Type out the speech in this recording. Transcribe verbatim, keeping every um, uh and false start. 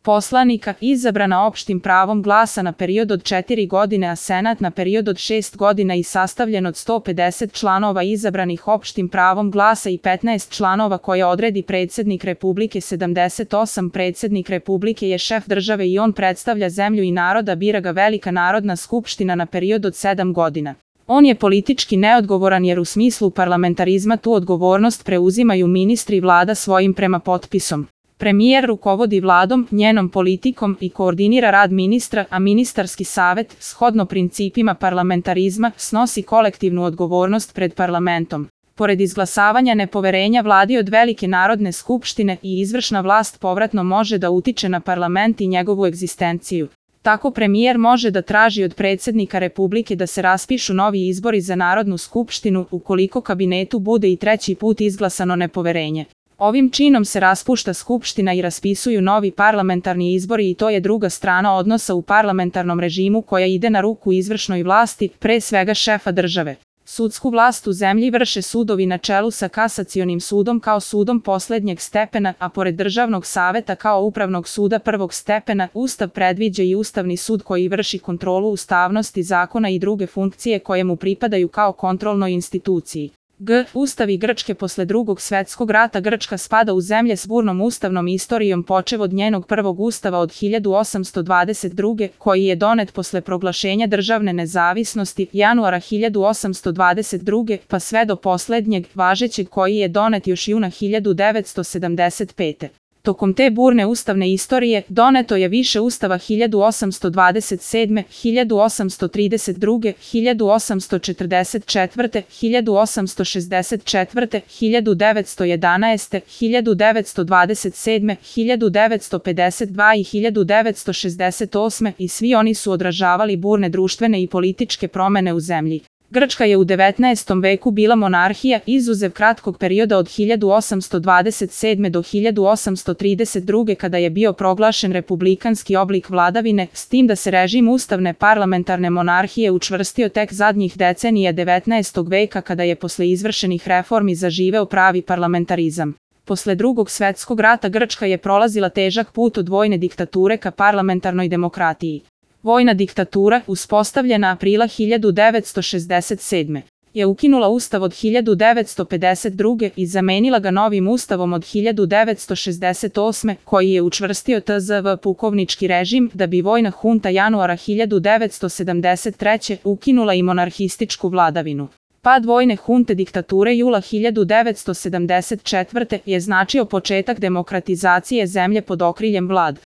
poslanika izabrana opštim pravom glasa na period od četiri godine, a Senat na period od šest godina i sastavljen od sto pedeset članova izabranih opštim pravom glasa i petnaest članova koje odredi predsednik Republike. sedamdeset osam Predsednik Republike je šef države i on predstavlja zemlju i naroda, bira ga Velika Narodna skupština na period od sedam godina. On je politički neodgovoran jer u smislu parlamentarizma tu odgovornost preuzimaju ministri i vlada svojim prema potpisom. Premijer rukovodi vladom, njenom politikom i koordinira rad ministra, a ministarski savet, shodno principima parlamentarizma, snosi kolektivnu odgovornost pred parlamentom. Pored izglasavanja nepoverenja vladi od Velike Narodne skupštine i izvršna vlast povratno može da utiče na parlament i njegovu egzistenciju. Tako premijer može da traži od predsednika Republike da se raspišu novi izbori za Narodnu skupštinu ukoliko kabinetu bude i treći put izglasano nepoverenje. Ovim činom se raspušta skupština i raspisuju novi parlamentarni izbori i to je druga strana odnosa u parlamentarnom režimu koja ide na ruku izvršnoj vlasti, pre svega šefa države. Sudsku vlast u zemlji vrše sudovi na čelu sa Kasacionim sudom kao sudom poslednjeg stepena, a pored Državnog saveta kao Upravnog suda prvog stepena, Ustav predviđa i Ustavni sud koji vrši kontrolu ustavnosti zakona i druge funkcije koje mu pripadaju kao kontrolnoj instituciji. G. Ustavi Grčke. Posle Drugog svetskog rata Grčka spada u zemlje s burnom ustavnom istorijom počev od njenog prvog ustava od hiljadu osamsto dvadeset druge. koji je donet posle proglašenja državne nezavisnosti januara hiljadu osamsto dvadeset druge. pa sve do poslednjeg, važećeg koji je donet još juna hiljadu devetsto sedamdeset pete. Tokom te burne ustavne istorije doneto je više ustava hiljadu osamsto dvadeset sedme, hiljadu osamsto trideset druge, hiljadu osamsto četrdeset četvrte, hiljadu osamsto šezdeset četvrte, hiljadu devetsto jedanaeste, hiljadu devetsto dvadeset sedme, hiljadu devetsto pedeset dva i hiljadu devetsto šezdeset osme i svi oni su odražavali burne društvene i političke promene u zemlji. Grčka je u devetnaestom veku bila monarhija, izuzev kratkog perioda od hiljadu osamsto dvadeset sedme do hiljadu osamsto trideset druge. kada je bio proglašen republikanski oblik vladavine, s tim da se režim ustavne parlamentarne monarhije učvrstio tek zadnjih decenija devetnaestog veka kada je posle izvršenih reformi zaživeo pravi parlamentarizam. Posle Drugog svetskog rata Grčka je prolazila težak put od vojne diktature ka parlamentarnoj demokratiji. Vojna diktatura, uspostavljena aprila hiljadu devetsto šezdeset sedme. je ukinula ustav od hiljadu devetsto pedeset druge. i zamenila ga novim ustavom od hiljadu devetsto šezdeset osme. koji je učvrstio T Z V pukovnički režim da bi vojna hunta januara hiljadu devetsto sedamdeset treće. ukinula i monarhističku vladavinu. Pad vojne hunte diktature jula hiljadu devetsto sedamdeset četvrte. je značio početak demokratizacije zemlje pod okriljem vlad.